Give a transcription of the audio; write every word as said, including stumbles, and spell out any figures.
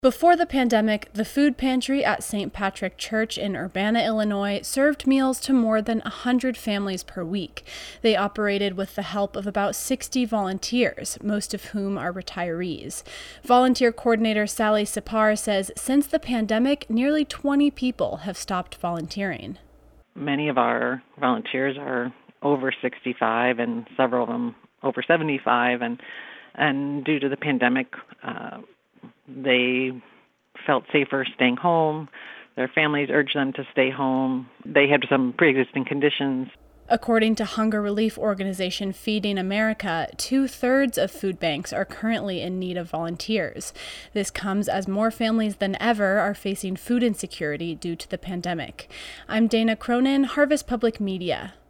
Before the pandemic, the food pantry at Saint Patrick Church in Urbana, Illinois, served meals to more than one hundred families per week. They operated with the help of about sixty volunteers, most of whom are retirees. Volunteer coordinator Sally Sipar says since the pandemic, nearly twenty people have stopped volunteering. Many of our volunteers are over sixty-five and several of them over seventy-five, and, and due to the pandemic, uh, they felt safer staying home. Their families urged them to stay home. They had some pre-existing conditions. According to hunger relief organization Feeding America, two-thirds of food banks are currently in need of volunteers. This comes as more families than ever are facing food insecurity due to the pandemic. I'm Dana Cronin, Harvest Public Media.